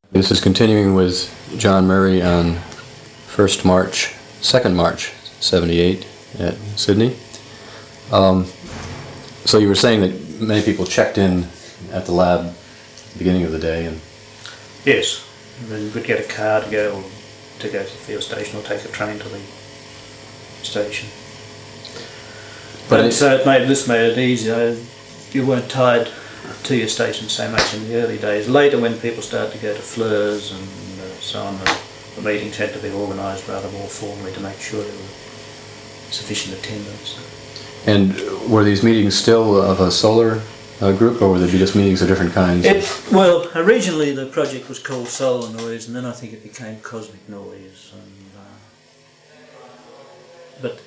This is continuing with John Murray on 2nd March, 78 at Sydney. So you were saying that many people checked in at the lab at the beginning of the day, and yes, you could get a car to go to the field station or take a train to the station. But so this made it easier. You weren't tied to your station so much in the early days. Later, when people started to go to Fleurs and so on, the meetings had to be organised rather more formally to make sure there was sufficient attendance. And were these meetings still of a solar group, or were they just meetings of different kinds? Well, originally the project was called Solar Noise, and then I think it became Cosmic Noise. But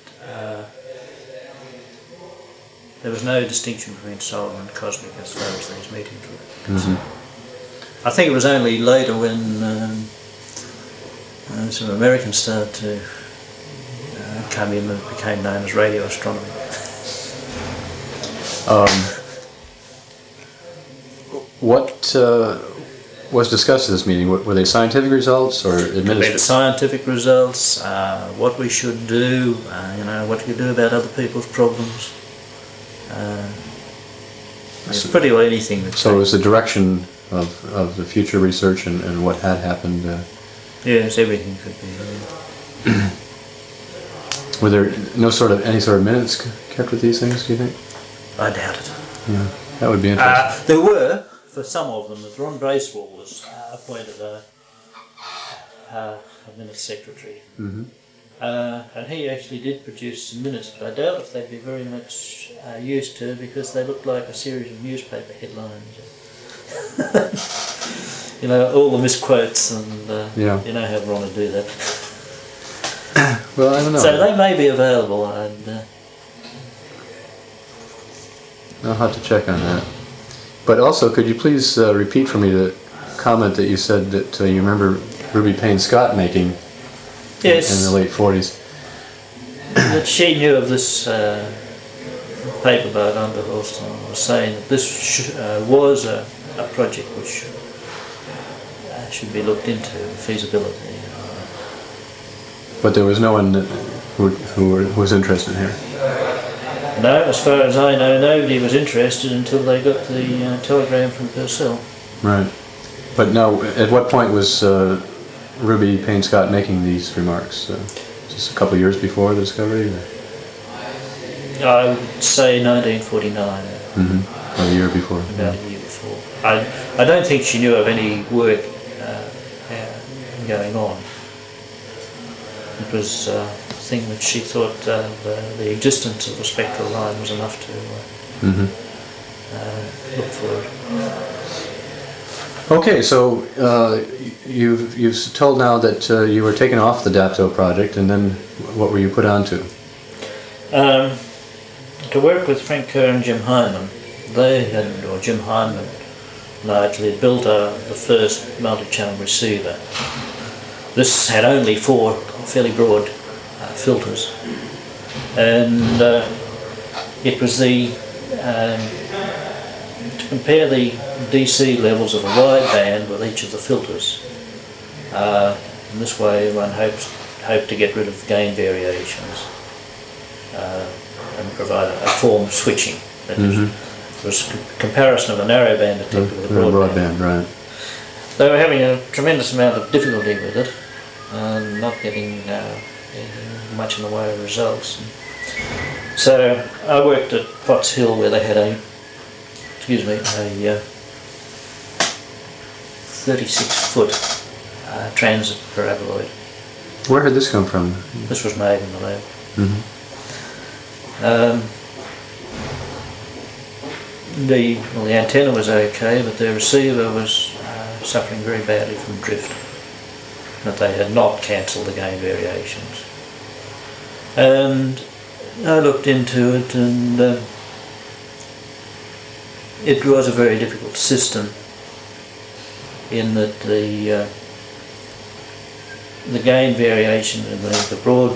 there was no distinction between solar and cosmic as far as these meetings were concerned. Mm-hmm. I think it was only later when some Americans started to come in and it became known as radio astronomy. What was discussed at this meeting? Were they scientific results or administrative? Scientific results, what we should do, what we do about other people's problems. It's pretty well anything. So it was the direction of the future research and what had happened. Yes, everything could be. Were there any sort of minutes kept with these things, do you think? I doubt it. Yeah, that would be interesting. There were, for some of them, as Ron Bracewell was appointed a minutes secretary. Mm-hmm. And he actually did produce some minutes, but I doubt if they'd be very much used to, because they looked like a series of newspaper headlines. All the misquotes, and you know how Ron would do that. Well, I don't know. So they may be available. I'll have to check on that. But also, could you please repeat for me the comment that you said that you remember Ruby Payne Scott making? Yes. In the late 40s. That she knew of this paper by Underhorst and was saying that this was a project which should be looked into, feasibility. But there was no one who was interested here? No, as far as I know, nobody was interested until they got the telegram from Purcell. Right. But now, at what point was Ruby Payne Scott making these remarks? Just a couple of years before the discovery? I would say 1949. Mm-hmm. Or a year before. About a year before. I don't think she knew of any work going on. It was a thing that she thought the existence of the spectral line was enough to look for it. Okay, so you've told now that you were taken off the DAPTO project, and then what were you put on to? To work with Frank Kerr and Jim Hyman. Jim Hyman largely had built the first multi-channel receiver. This had only 4 fairly broad filters, and it was to compare the DC levels of a wideband with each of the filters. In this way, one hoped to get rid of gain variations and provide a form of switching. That was a comparison of a narrowband detector with a broadband. Right. They were having a tremendous amount of difficulty with it, and not getting much in the way of results. So I worked at Potts Hill, where they had a 36-foot transit paraboloid. Where had this come from? This was made in the lab. The antenna was okay, but the receiver was suffering very badly from drift. But they had not cancelled the gain variations. And I looked into it, and it was a very difficult system in that the gain variation in the broad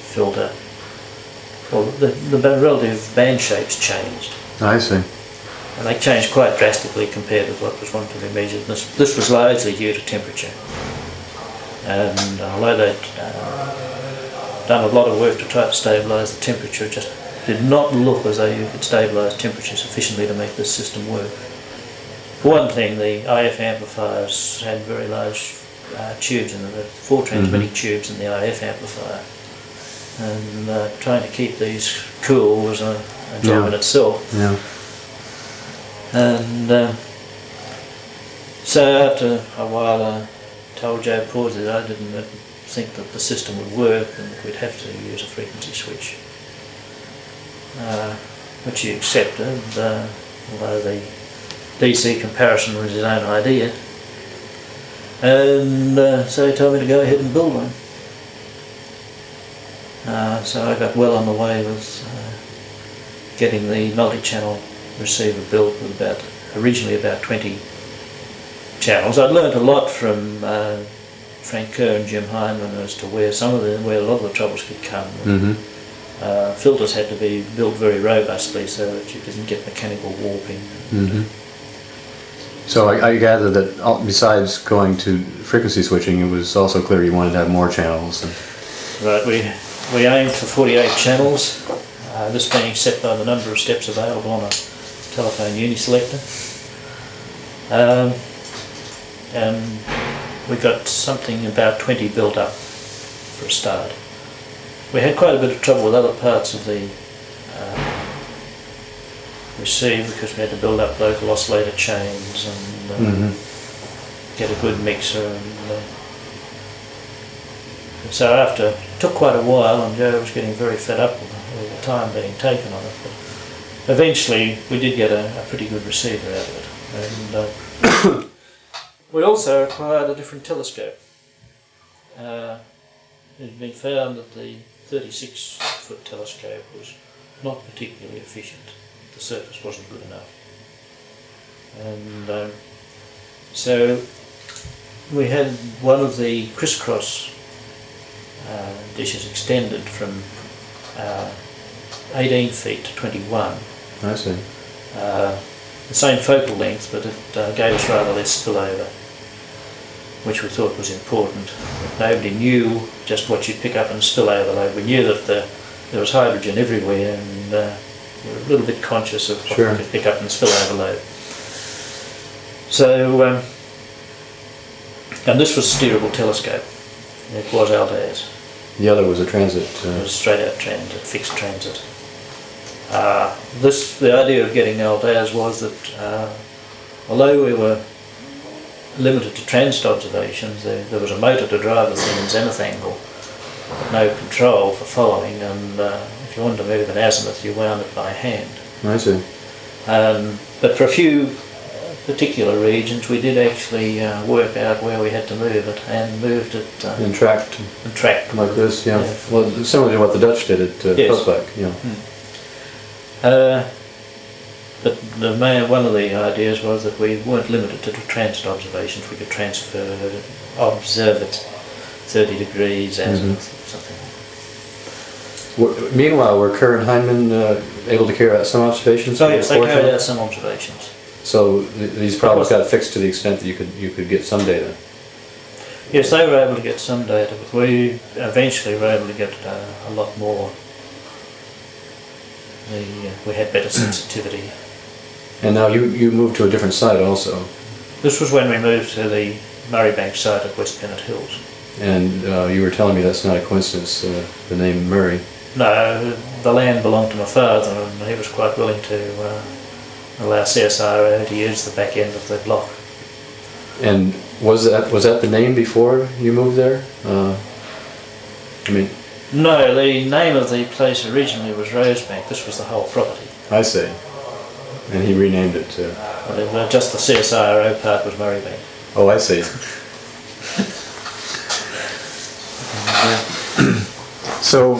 filter, well, the relative band shapes changed. I see. and they changed quite drastically compared with what was wanted to be measured. This was largely due to temperature, and although they'd done a lot of work to try to stabilise the temperature, it just did not look as though you could stabilise temperature sufficiently to make this system work. For one thing, the IF amplifiers had very large tubes in them, 4 transmitting tubes in the IF amplifier, and trying to keep these cool was a job in itself. Yeah. And so after a while I told Joe Pawsey that I didn't think that the system would work and we'd have to use a frequency switch, which he accepted, although the DC comparison was his own idea. And so he told me to go ahead and build one. So I got well on the way with getting the multi-channel receiver built with originally about 20 channels. I'd learnt a lot from Frank Kerr and Jim Hyndman as to where a lot of the troubles could come. Filters had to be built very robustly so that you didn't get mechanical warping. So I gather that besides going to frequency switching, it was also clear you wanted to have more channels. Right, we aimed for 48 channels, this being set by the number of steps available on a telephone uniselector. And we got something about 20 built up for a start. We had quite a bit of trouble with other parts of the receiver because we had to build up local oscillator chains and get a good mixer. And so after, it took quite a while, and Joe was getting very fed up with the time being taken on it, but eventually we did get a pretty good receiver out of it. And we also acquired a different telescope. It had been found that the 36-foot telescope was not particularly efficient. The surface wasn't good enough. And so we had one of the crisscross dishes extended from 18 feet to 21. I see. The same focal length, but it gave us rather less spillover, which we thought was important. Nobody knew just what you'd pick up in spillover load. We knew that there was hydrogen everywhere, and we were a little bit conscious of what we could pick up in spillover load. So, and this was a steerable telescope. It was Altaz. The other was a transit. It was straight out transit, fixed transit. The idea of getting Altaz was that although we were limited to transit observations, there was a motor to drive the thing in zenith angle, but no control for following, and if you wanted to move an azimuth you wound it by hand. I see. But for a few particular regions we did actually work out where we had to move it, and moved it and tracked like this, yeah. Well, similar to what the Dutch did at Postback, yeah. But one of the ideas was that we weren't limited to transit observations. We could observe it 30 degrees azimuth or something. Meanwhile, were Kerr and Hyndman able to carry out some observations? So yes, they carried out some observations. So these problems got fixed to the extent that you could get some data? Yes, they were able to get some data, but we eventually were able to get a lot more. We had better sensitivity. And now you moved to a different site also. This was when we moved to the Murraybank site at West Pennant Hills. And you were telling me that's not a coincidence, the name Murray. No, the land belonged to my father, and he was quite willing to allow CSIRO to use the back end of the block. And was that the name before you moved there? No, the name of the place originally was Rosebank. This was the whole property. I see. And he renamed it to... Well, just the CSIRO part was Murraybank. Oh, I see. So,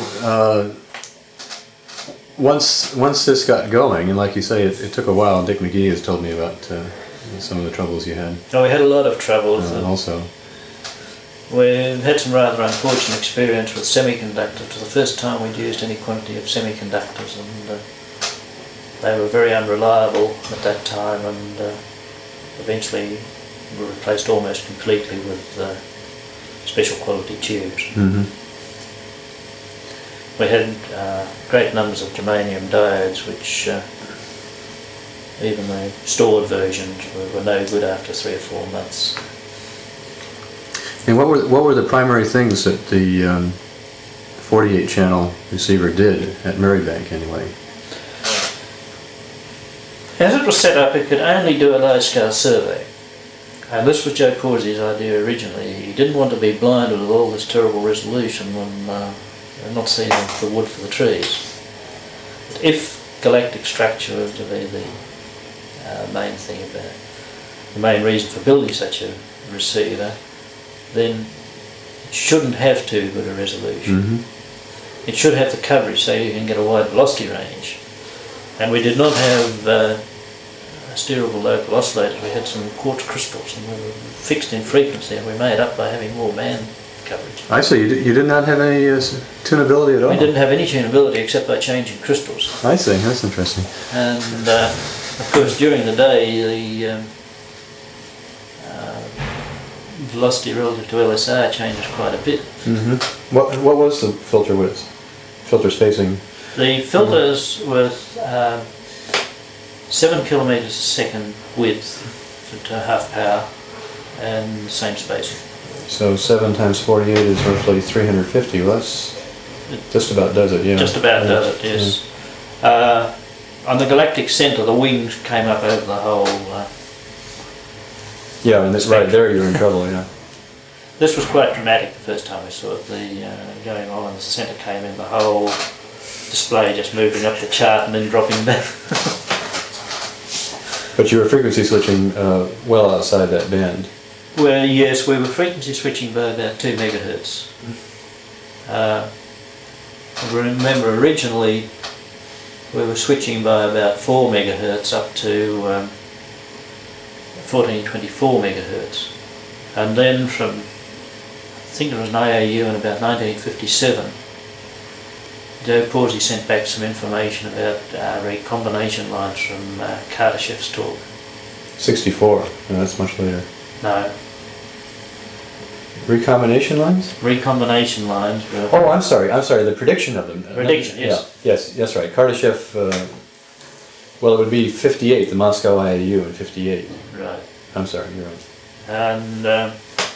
once this got going, and like you say, it took a while, and Dick McGee has told me about some of the troubles you had. Oh, we had a lot of trouble. Also. We had some rather unfortunate experience with semiconductors. For the first time we'd used any quantity of semiconductors, and they were very unreliable at that time, and eventually were replaced almost completely with special quality tubes. Mm-hmm. We had great numbers of germanium diodes, which even the stored versions were no good after 3 or 4 months. And what were the primary things that the 48 channel receiver did at Marybank anyway? As it was set up, it could only do a large-scale survey. And this was Joe Pawsey's idea originally. He didn't want to be blinded with all this terrible resolution when not seeing the wood for the trees. But if galactic structure was to be the main thing about it, the main reason for building such a receiver, then it shouldn't have too good a resolution. Mm-hmm. It should have the coverage so you can get a wide velocity range. And we did not have steerable local oscillators. We had some quartz crystals, and we were fixed in frequency, and we made up by having more band coverage. I see. You did not have any tunability at all? We didn't have any tunability except by changing crystals. I see. That's interesting. And of course during the day the velocity relative to LSR changes quite a bit. Mm-hmm. What was the filter width? Filter spacing? The filters with 7 kilometres a second width to half power and same spacing. So 7 times 48 is roughly 350. Well, that's just about does it, yeah. Just about does it, yes. Yeah. On the galactic centre, the wings came up over the whole. Yeah, and this right there, you're in trouble, yeah. This was quite dramatic the first time we saw it. The going on, and the centre came in, the whole display just moving up the chart and then dropping back. But you were frequency switching well outside that band. Well, yes, we were frequency switching by about 2 megahertz. I remember originally we were switching by about 4 megahertz up to 1424 megahertz. And then from, I think it was an IAU in about 1957, Joe Pawsey sent back some information about recombination lines from Kardashev's talk. 64, no, that's much later. No. Recombination lines? Recombination lines were... Oh, I'm sorry, the prediction of them. Prediction, yes. Yeah, yes, right. Kardashev, well, it would be 58, the Moscow IAU in 58. Right. I'm sorry, you're right. And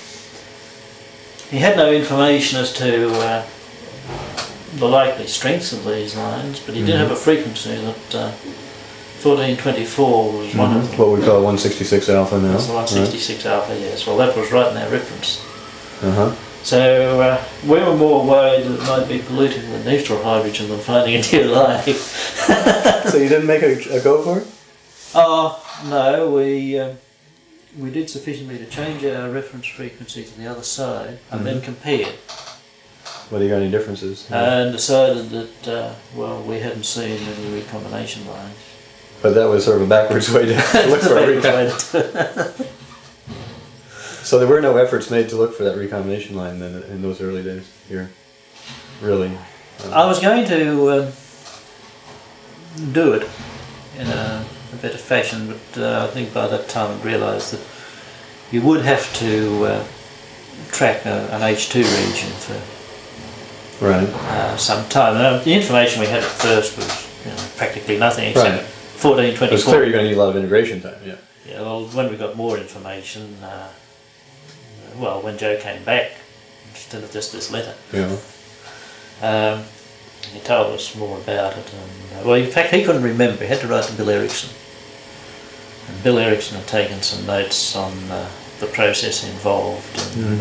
he had no information as to the likely strengths of these lines, but he did have a frequency that 1424 was one of them. What we call 166 alpha now. That's the 166 alpha, yes. Well, that was right in our reference. Uh-huh. So we were more worried that it might be polluting the neutral hydrogen than finding a new line. So you didn't make a go for it? Oh, no, we did sufficiently to change our reference frequency to the other side and then compare. Whether you got any differences? And decided that, well, we hadn't seen any recombination lines. But that was sort of a backwards way to look for a recombination. So there were no efforts made to look for that recombination line then in those early days here, really? I was going to do it in a better fashion, but I think by that time I realised that you would have to track an H2 region for some time. The information we had at first was practically nothing except 1424. It was clear you're going to need a lot of integration time, yeah. Yeah, well, when we got more information, well, when Joe came back, instead of just this letter, he told us more about it. And, well, in fact, he couldn't remember. He had to write to Bill Erickson. And Bill Erickson had taken some notes on the process involved and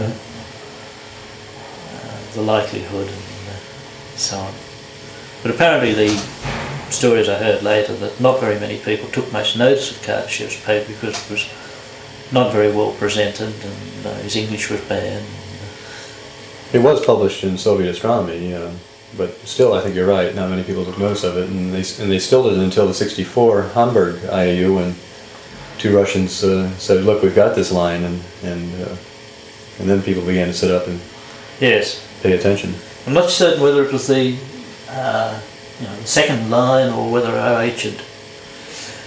the likelihood and so on. But apparently the stories I heard later that not very many people took much notice of Kardashev's paper because it was not very well presented and his English was bad. It was published in Soviet astronomy, but still I think you're right, not many people took notice of it, and they still didn't until the 64 Hamburg IAU when 2 Russians said, look, we've got this line, and then people began to sit up and pay attention. I'm not certain whether it was the second line or whether OH had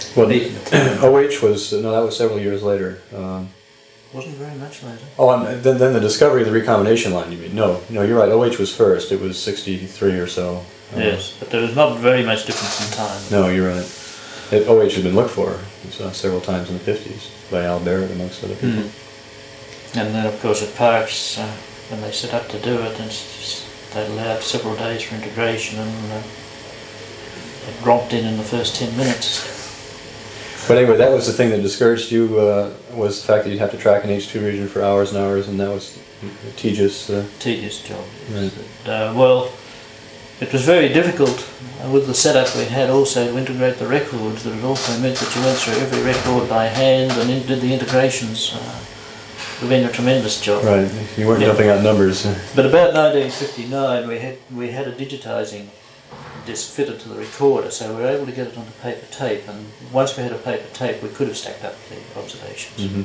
Well, beaten. OH was, no, that was several years later. Wasn't very much later. Oh, and then the discovery of the recombination line, you mean? No, you're right. OH was first. It was 63 or so. Yes, but there was not very much difference in time. No, you're right. OH had been looked for several times in the 50s by Al Barrett, amongst other people. And then, of course, at Parkes, when they set up to do it, they allowed several days for integration, and it romped in the first 10 minutes. But anyway, that was the thing that discouraged you, was the fact that you'd have to track an H2 region for hours and hours, and that was a tedious... Tedious job. Right. Well, it was very difficult with the setup we had also to integrate the records. That it also meant that you went through every record by hand and did the integrations. It been a tremendous job. Right, you weren't jumping out numbers. But about 1959 we had a digitising disc fitted to the recorder, so we were able to get it onto paper tape, and once we had a paper tape we could have stacked up the observations. Mm-hmm.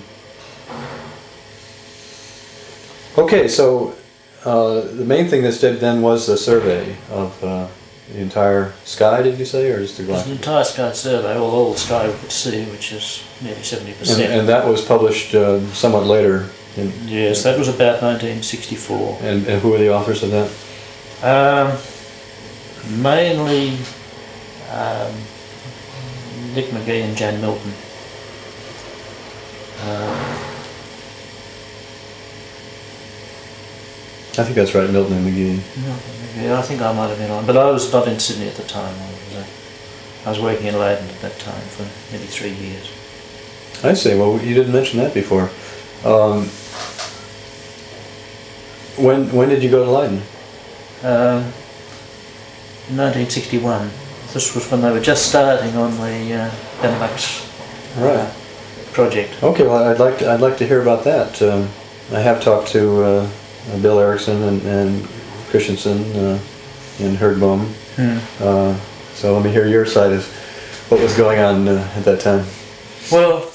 Okay, so the main thing this did then was the survey of the entire sky, did you say, or just the It was galactic? an entire sky survey, all the sky we could see, which is nearly 70%. And that was published somewhat later. Yes, that was about 1964. And who were the authors of that? Mainly Nick McGee and Jan Milton. I think that's right, Milton and McGee. Yeah, I think I might have been on, but I was not in Sydney at the time. I was working in Leiden at that time for nearly 3 years. I see. Well, you didn't mention that before. When did you go to Leiden? In 1961. This was when they were just starting on the Benelux Right. project. Okay. Well, I'd like to hear about that. I have talked to Bill Erickson and Christensen and Herdbohm. So let me hear your side of what was going on at that time. Well,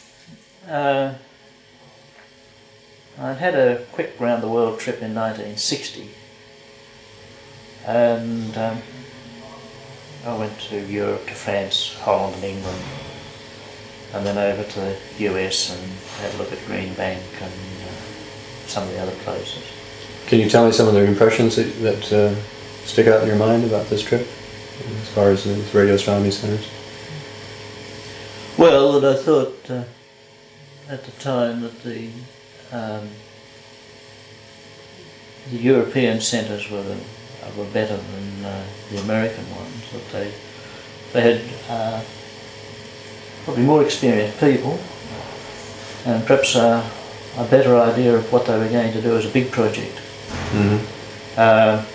I had a quick round the world trip in 1960, and I went to Europe, to France, Holland and England, and then over to the US and had a look at Green Bank and some of the other places. Can you tell me some of the impressions that stick out in your mind about this trip, as far as the radio astronomy centers? Well, that I thought at the time that the European centres were better than the American ones. That they had probably more experienced people, and perhaps a better idea of what they were going to do as a big project. Mm-hmm.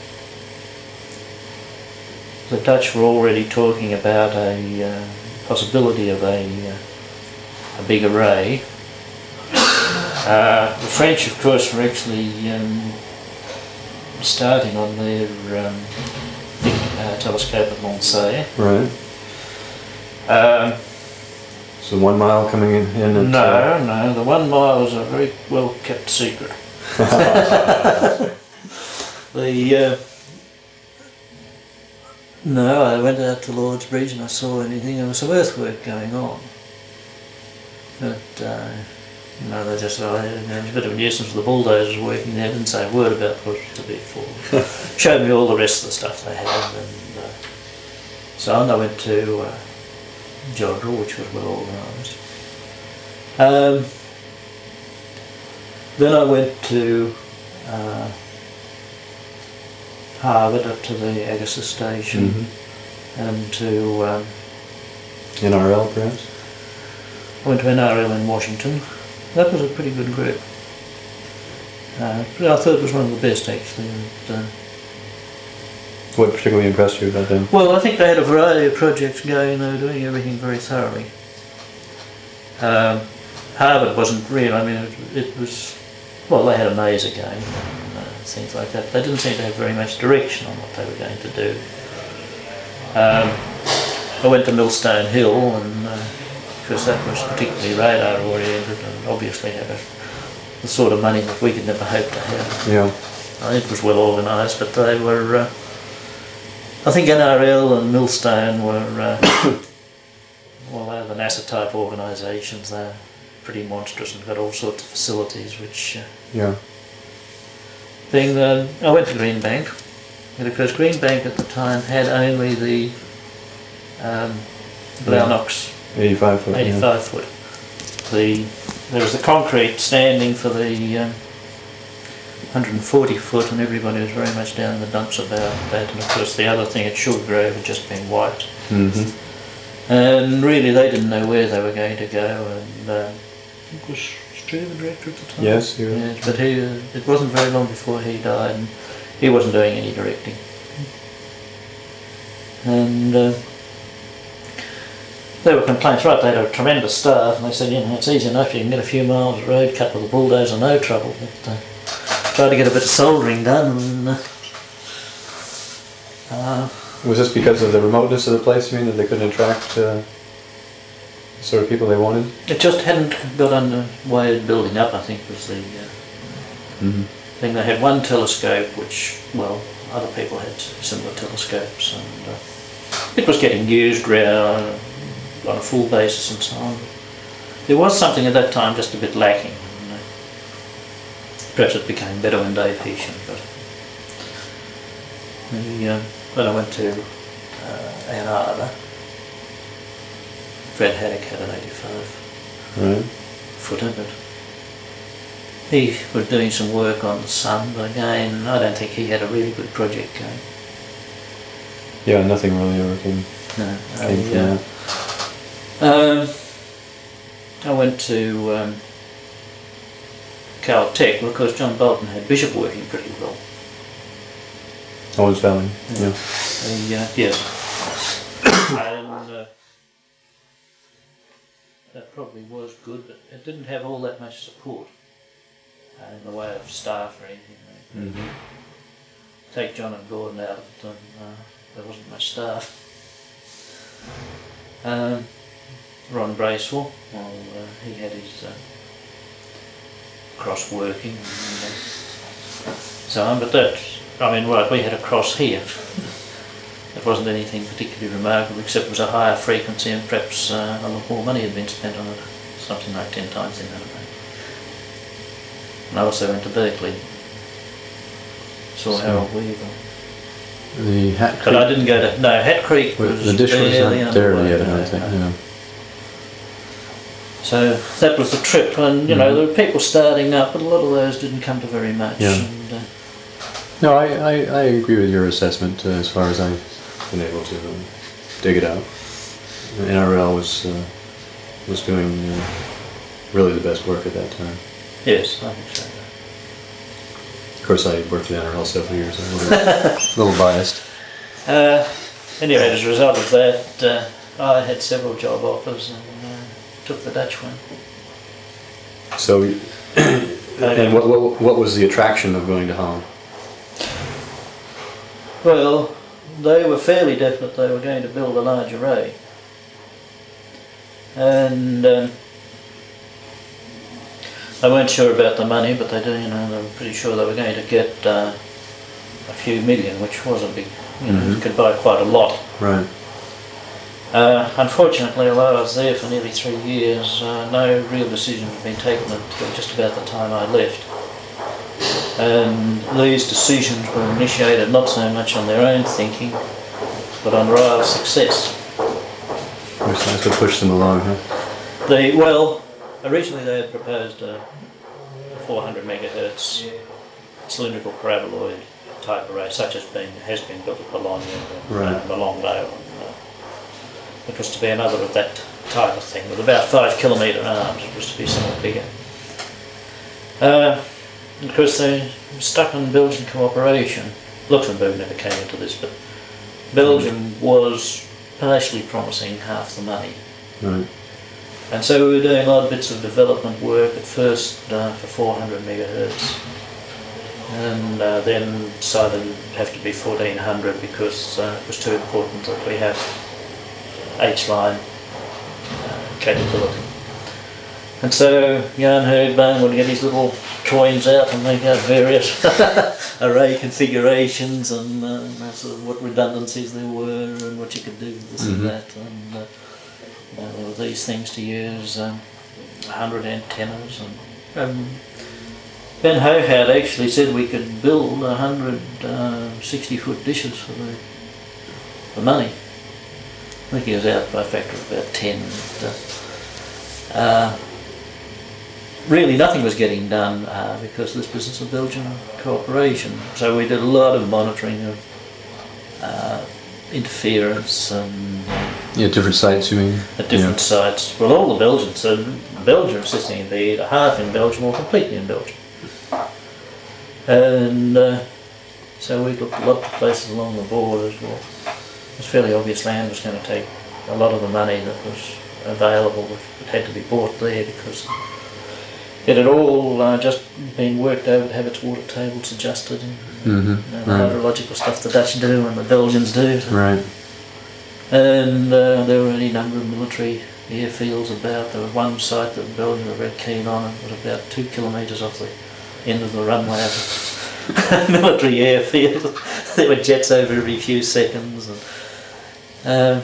The Dutch were already talking about a possibility of a big array. The French, of course, were actually starting on their big telescope at Montsey. Right. So 1 mile coming in at... No, the 1 mile was a very well kept secret. No, I went out to Lord's Bridge and I saw anything. There was some earthwork going on. But, they just a bit of a nuisance with the bulldozers working there. Didn't say a word about what it was to be for. Showed me all the rest of the stuff they had. And so on I went to Jodrell, which was well organised. Then I went to Harvard, up to the Agassiz station, and to... NRL, perhaps? I went to NRL in Washington. That was a pretty good group. I thought it was one of the best, actually. And, what particularly impressed you about them? well, I think they had a variety of projects going. They were doing everything very thoroughly. Harvard wasn't real. I mean, it was... Well, they had a maser going and things like that. They didn't seem to have very much direction on what they were going to do. I went to Millstone Hill, and because that was particularly radar oriented and obviously had the sort of money that we could never hope to have. Yeah. It was well organised, but they were... I think NRL and Millstone were although the NASA type organisations, they're pretty monstrous and got all sorts of facilities which Yeah. I went to Greenbank, because Greenbank at the time had only the Blau-Knox 85 foot. 85 foot. There was the concrete standing for the 140 foot, and everybody was very much down in the dumps about that. And of course the other thing at Sugar Grove had just been wiped. Mm-hmm. And really they didn't know where they were going to go, and I think it was Stu the director at the time. Yes, he was. Yes, but it wasn't very long before he died, and he wasn't doing any directing. And there were complaints, right, they had a tremendous staff, and they said, you know, it's easy enough, you can get a few miles of road cut with a bulldozer, no trouble, but tried to get a bit of soldering done, and Was this because of the remoteness of the place, you mean, that they couldn't attract the sort of people they wanted? it just hadn't got underway of building up, I think, was the thing. They had one telescope, which, well, other people had similar telescopes, and it was getting used on a full basis and so on. There was something at that time just a bit lacking. And, perhaps it became better when Dave Heesham got it. When I went to Ann Arbor, Fred Haddock had an 85 Right. footer, but he was doing some work on the sun, but again, I don't think he had a really good project going. Yeah, nothing really ever came No, from that. I went to Caltech because John Bolton had Bishop working pretty well. Owens Valley, yeah. Yes. And that probably was good, but it didn't have all that much support in the way of staff or anything. Mm-hmm. Take John and Gordon out of it, and there wasn't much staff. Ron Bracewell, well, he had his cross working and so on, but that, I mean, right, we had a cross here. It wasn't anything particularly remarkable, except it was a higher frequency and perhaps a lot more money had been spent on it, something like 10 times the amount of money. And I also went to Berkeley, saw Harold Weaver. The Hat Creek. But I didn't go to, no, Hat Creek was the dish was barely not there underway, yet, I don't think. Yeah. So that was the trip, and you know, there were people starting up, but a lot of those didn't come to very much. Yeah. And, No, I agree with your assessment as far as I've been able to dig it out. NRL was doing really the best work at that time. yes, I think so. Of course, I worked at NRL several years. I'm a little biased. Anyway, as a result of that, I had several job offers and took the Dutch one. So, and what was the attraction of going to Holland? Well, they were fairly definite they were going to build a large array, and they weren't sure about the money, but they did, you know, they were pretty sure they were going to get a few million, which was a big, you know, you could buy quite a lot. Right. Unfortunately, although I was there for nearly 3 years, no real decision had been taken until just about the time I left. And these decisions were initiated not so much on their own thinking, but on Ryle's success. That's what pushed them along, huh? Well, originally they had proposed a 400 megahertz cylindrical paraboloid type array, such as has been built at Bologna and Right. Malongdale. It was to be another of that type of thing, with about 5 kilometre arms. It was to be somewhat bigger. Of course, they were stuck on Belgian cooperation. Luxembourg never came into this, but Belgium was partially promising half the money. Right. And so we were doing odd bits of development work at first for 400 megahertz, and then decided it would have to be 1400 because it was too important that we have H-line capability. And so Jan Herdbane would get his little coins out and make out various array configurations and sort of what redundancies there were and what you could do with this and that. And there were these things to use, 100 antennas, and Ben Hogarth actually said we could build 100 60-foot dishes for the money. I think he was out by a factor of about 10. Really nothing was getting done because of this business of Belgian cooperation. So we did a lot of monitoring of interference and different sites, you mean? at different sites. Well, all the Belgians, so Belgium assisting in either half in Belgium or completely in Belgium. And so we looked at lots of places along the borders. Well, it was fairly obvious land was going to take a lot of the money that was available. It had to be bought there because it had all just been worked over to have its water tables adjusted and the hydrological stuff the Dutch do and the Belgians do. Right. And there were any number of military airfields about. There was one site that Belgium were very keen on. It was about 2 kilometres off the end of the runway of a military airfield. There were jets over every few seconds. And,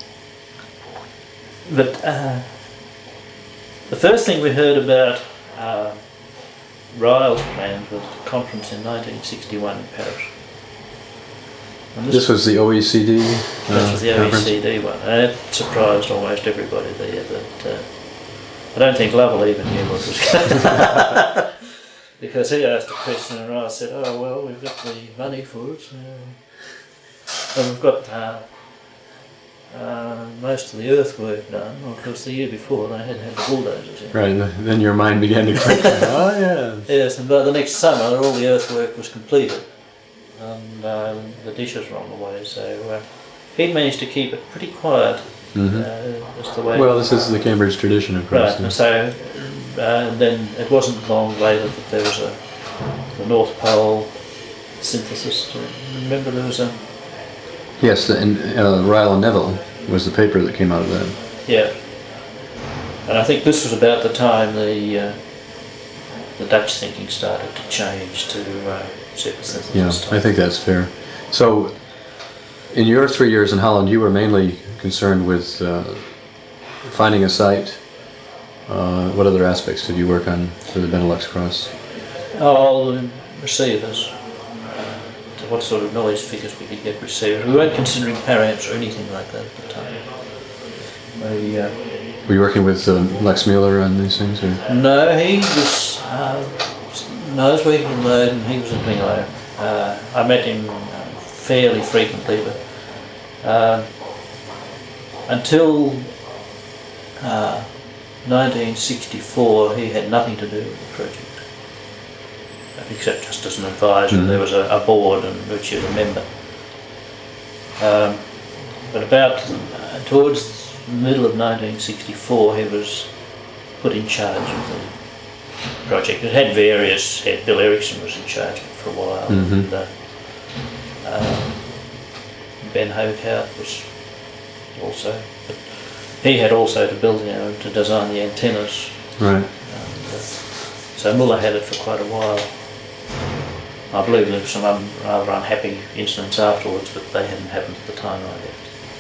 but the first thing we heard about Ryle's plans was the conference in 1961 in Paris. And this was the OECD This was the OECD one. And it surprised almost everybody there, but I don't think Lovell even knew what was going on. Because he asked a question and I said, oh well, we've got the money for it, and we've got most of the earthwork done. Well, of course the year before they hadn't had the bulldozers in. Right, and then your mind began to click. Oh yeah. Yes, and by the next summer all the earthwork was completed. And the dishes were on the way, so he managed to keep it pretty quiet. Just the way. Well, this is the Cambridge tradition, of course. Right, and so then it wasn't long later that there was the North Pole synthesis. Remember there was a... Yes, and Ryle and Neville was the paper that came out of that. Yeah, and I think this was about the time the Dutch thinking started to change to supersynthesis. Yeah, I think that's fair. So, in your 3 years in Holland, you were mainly concerned with finding a site. What other aspects did you work on for the Benelux Cross? Oh, the receivers. So what sort of noise figures we could get receivers. We weren't considering paramps or anything like that at the time. Were you working with Lex Mueller on these things? Or? No, he was. I was working in Leiden, he was in Pingelo. I met him fairly frequently, but until 1964 he had nothing to do with the project, except just as an advisor. There was a board in which he was a member. But about towards the middle of 1964 he was put in charge of the project. It had various. Bill Erickson was in charge of it for a while, and Ben Hogarth was also. But he had also to build, to design the antennas. Right. So Muller had it for quite a while. I believe there were some rather unhappy incidents afterwards, but they hadn't happened at the time I left.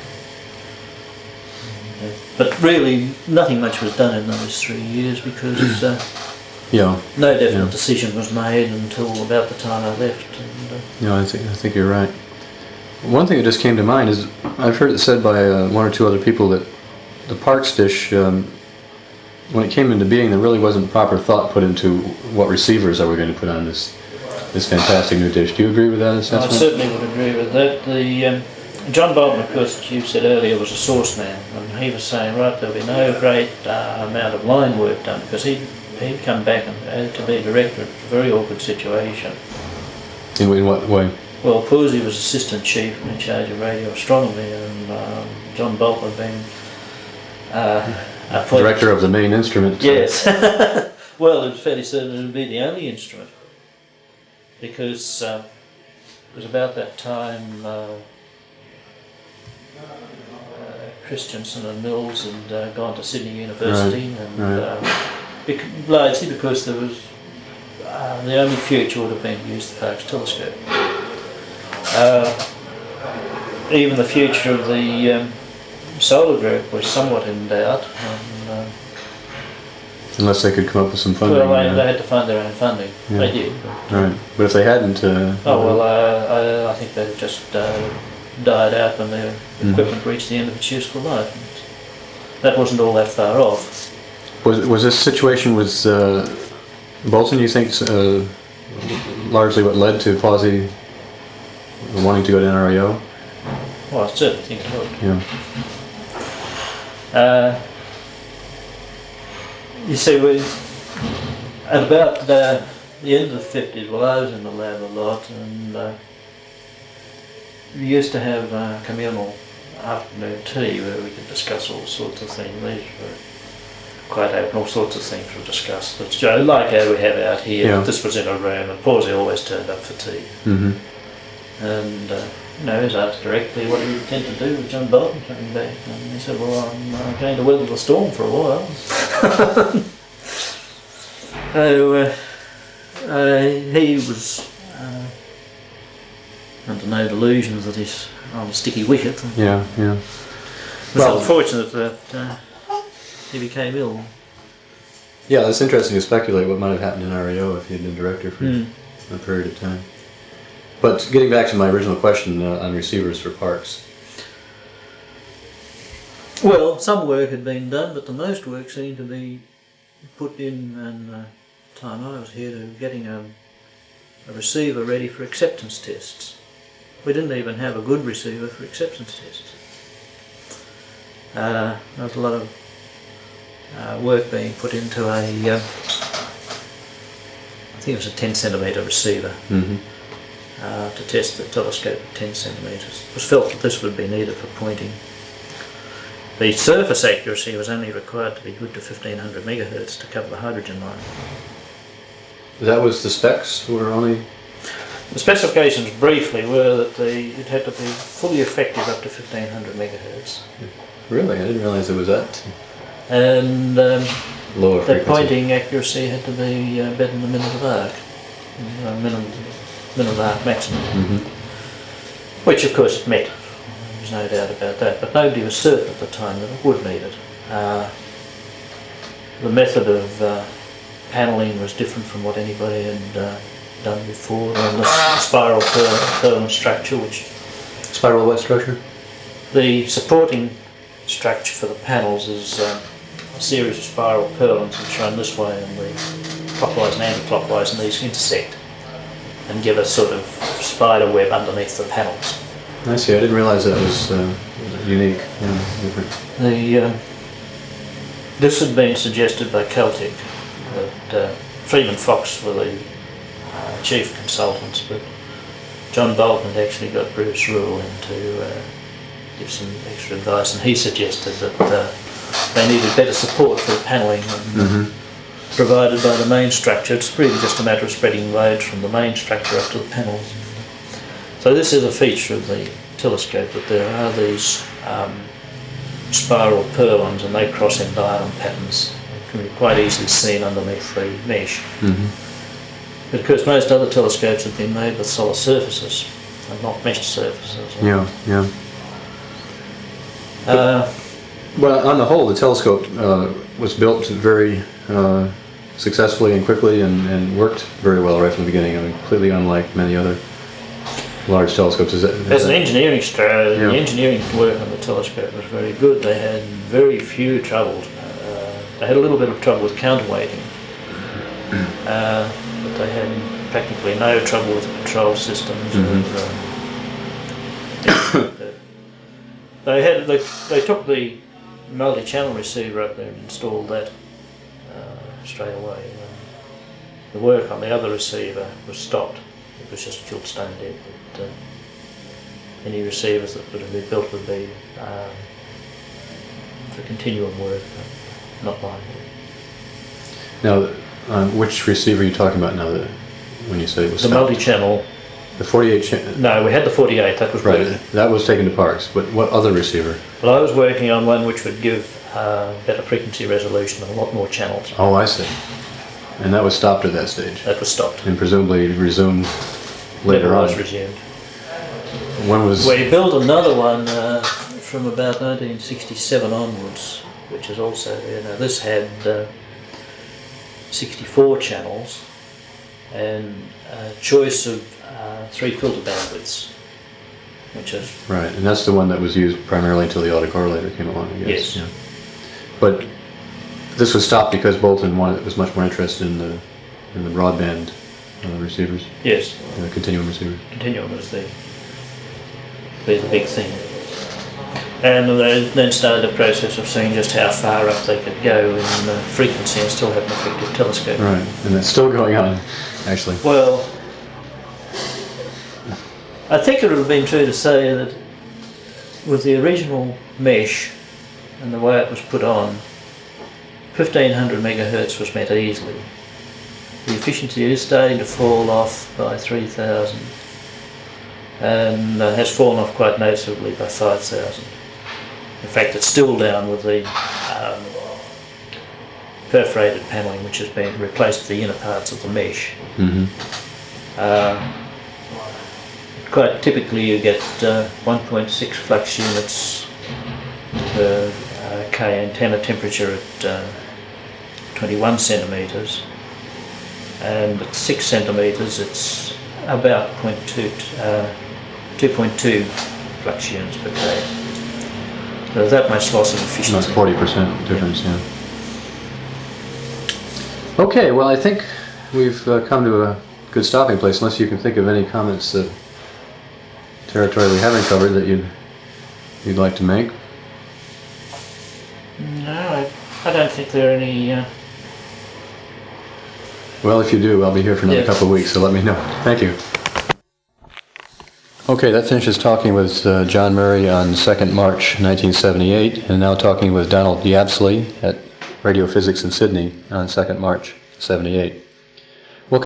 But really, nothing much was done in those 3 years because no definite decision was made until about the time I left. And, I think you're right. One thing that just came to mind is I've heard it said by one or two other people that the Parkes dish, when it came into being, there really wasn't proper thought put into what receivers are we going to put on this fantastic new dish. Do you agree with that assessment? I certainly would agree with that. The John Bolton, of course, you said earlier, was a source man, and he was saying, right, there'll be no great amount of line work done, because he'd come back and to be director in a very awkward situation. In what way? Well, Pusey was assistant chief and in charge of radio astronomy, and John Bolton had been appointed director of the main instrument. Yes. Well, it was fairly certain it would be the only instrument, because it was about that time Christensen and Mills had gone to Sydney University, largely because there was the only future would have been to use the Parkes telescope. Even the future of the Solar Group was somewhat in doubt. And, Unless they could come up with some funding. well, they had to find their own funding. Yeah. They did. Right, but if they hadn't... I think they just died out when their equipment reached the end of its useful life. That wasn't all that far off. Was this situation with Bolton, you think, largely what led to Pawsey wanting to go to NRAO? Well, I certainly think it would. Yeah. You see, at about the end of the 50s, well, I was in the lab a lot, and we used to have communal afternoon tea where we could discuss all sorts of things. These were quite open, all sorts of things were discussed. It's like how we have out here. Yeah. This was in a room, and Pawsey always turned up for tea. Mm-hmm. And he was asked directly what he intended to do with John Bolton coming back, and he said, "Well, I'm going to weather the storm for a while." So he was under no delusions that he's on a sticky wicket. Yeah, yeah. It was unfortunate that he became ill. Yeah, it's interesting to speculate what might have happened in RAO if he had been director for a period of time. But getting back to my original question on receivers for parks. Well, some work had been done, but the most work seemed to be put in, and time I was here, to getting a receiver ready for acceptance tests. We didn't even have a good receiver for acceptance tests. There was a lot of work being put into I think it was a 10 centimetre receiver. Mm-hmm. To test the telescope at 10 centimetres. It was felt that this would be needed for pointing. The surface accuracy was only required to be good to 1500 megahertz to cover the hydrogen line. That was the specs were only... The specifications briefly were that it had to be fully effective up to 1500 megahertz. Really? I didn't realise it was that And lower the frequency. pointing accuracy had to be better than the minute of arc. Minute of arc maximum. Mm-hmm. Which of course it met. There's no doubt about that, but nobody was certain at the time that it would meet it. The method of panelling was different from what anybody had done before, and the spiral purlin structure, which... Spiral what structure? The supporting structure for the panels is a series of spiral purlins which run this way and the clockwise and anti-clockwise, and these intersect and give a sort of spider web underneath the panels. I see. I didn't realise that was unique. Yeah, different. This had been suggested by Caltech. That Freeman Fox were the chief consultants, but John Bolton had actually got Bruce Rule in to give some extra advice, and he suggested that they needed better support for the panelling than provided by the main structure. It's really just a matter of spreading loads from the main structure up to the panels. So this is a feature of the telescope, that there are these spiral purlins, and they cross in diamond patterns. It can be quite easily seen underneath the mesh. But of course most other telescopes have been made with solid surfaces and not meshed surfaces. Yeah, yeah. Well, on the whole, the telescope was built very successfully and quickly, and worked very well right from the beginning. I mean, completely unlike many other large telescopes. As an engineering strategy, the engineering work on the telescope was very good. They had very few troubles. They had a little bit of trouble with counterweighting, but they had practically no trouble with the control systems. They took the multi-channel receiver up there and installed that straight away. The work on the other receiver was stopped. It was just killed stone dead. But, any receivers that would have been built would be for continuum work, not line work. Now, which receiver are you talking about now? When you say it was the multi-channel. The 48. No, we had the 48. That was right. working. That was taken to Parks. But what other receiver? Well, I was working on one which would give better frequency resolution and a lot more channels. Oh, I see. And that was stopped at that stage. That was stopped. And presumably resumed later Never on. was resumed. When was? We built another one from about 1967 onwards, which is also there. Now this had 64 channels and a choice of 3 filter bandwidths, which is... Right, and that's the one that was used primarily until the autocorrelator came along, I guess. Yes. Yeah. But this was stopped because Bolton was much more interested in the broadband receivers. Yes. The continuum receivers. Continuum was the big thing. And they then started the process of seeing just how far up they could go in frequency and still have an effective telescope. Right, and that's still going on, actually. Well, I think it would have been true to say that with the original mesh and the way it was put on, 1500 megahertz was met easily. The efficiency is starting to fall off by 3000 and has fallen off quite noticeably by 5000. In fact, it's still down with the perforated paneling, which has been replaced with the inner parts of the mesh. Mm-hmm. Quite typically you get 1.6 flux units per K antenna temperature at 21 centimetres, and at 6 centimetres it's about 2.2 flux units per K. There's that much loss of efficiency. About 40% difference, yeah. Okay, well I think we've come to a good stopping place, unless you can think of any comments that territory we haven't covered that you'd like to make. No, I don't think there are any... Well, if you do, I'll be here for another couple of weeks, so let me know. Thank you. Okay, that finishes talking with John Murray on 2nd March 1978, and now talking with Donald Yapsley at Radio Physics in Sydney on 2nd March 78.